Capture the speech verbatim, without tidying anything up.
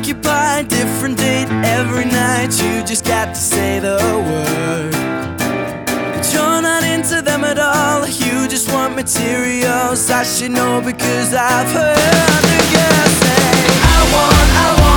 occupied, different date every night. You just got to say the word. But you're not into them at all. You just want materials. I should know because I've heard the girls say, I want, I want